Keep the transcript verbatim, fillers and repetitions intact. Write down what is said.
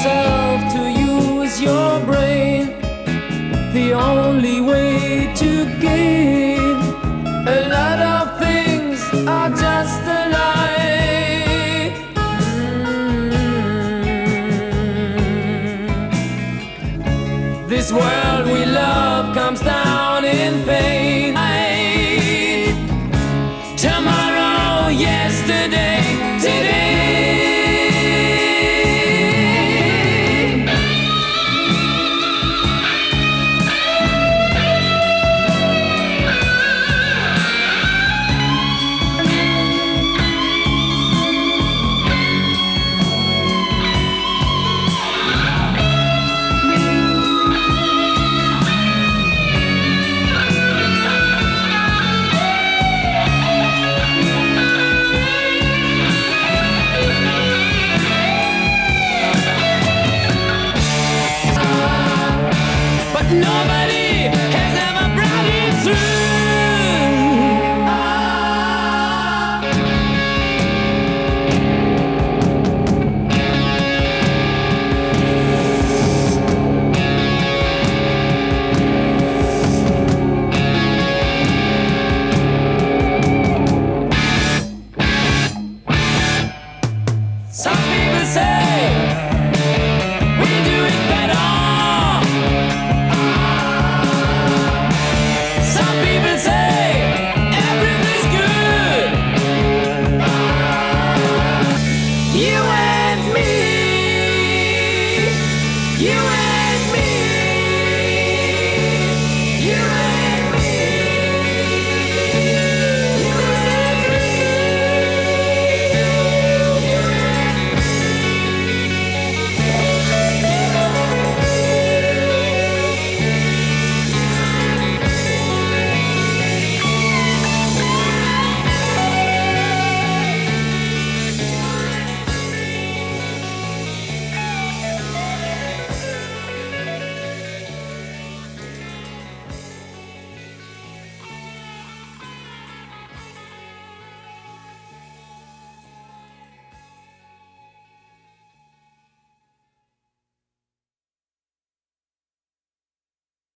yourself to use your brain. The only way to gain a lot of things are just a lie. Mm. This world we love comes down in pain. Tomorrow, yesterday, today. Nobody has ever brought it through. Ah. Some people say we do it better. You